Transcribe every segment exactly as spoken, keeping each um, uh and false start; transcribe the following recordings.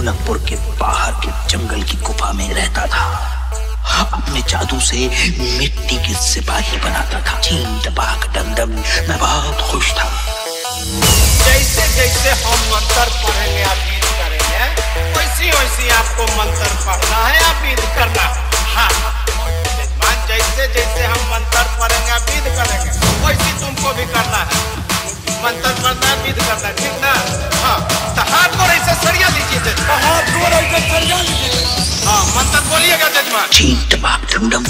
ढोलकपुर के बाहर के जंगल की गुफा में रहता था। अपने जादू से मिट्टी के सिपाही बनाता था। चीन टपाक डमडम मैं बहुत खुश था। जैसे जैसे हम मंत्र पढ़ेंगे आप करेंगे, वैसी वैसी आपको मंत्र पढ़ना है, आप करना। हाँ जजमान, जैसे जैसे हम मंत्र पढ़ेंगे आप करेंगे, वैसी तुमको भी करना है। मंत्र पढ़ना है, विध करना है, ठीक ना? हाँ तो हाथ को ऐसे सरिया लीजिए, हाथ को ऐसे सरिया लीजिए। हाँ मंत्र बोलिएगा जजमान। चीन टपाक डमडम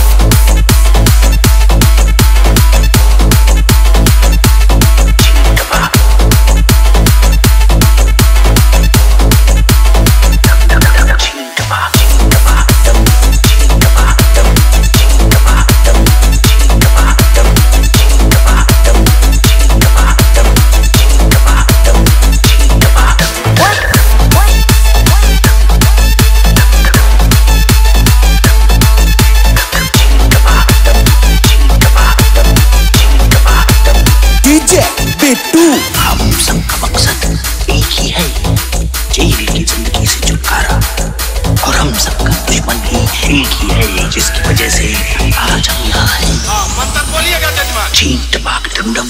हम सबका मकसद एक ही है, जेल की जिंदगी से छुटकारा। और हम सबका दुश्मन भी एक ही है, जिसकी वजह से आज हम यहाँ हैं। हाँ मंत्र बोलिएगा जजमान। चीन टपाक डमडम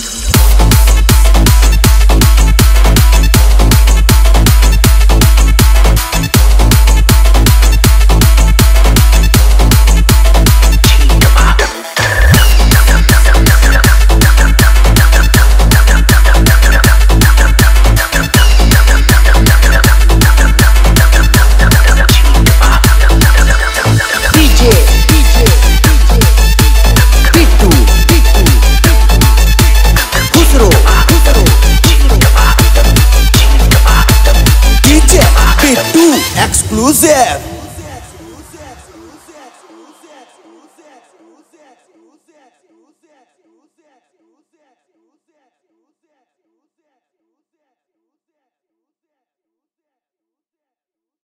Exclusive.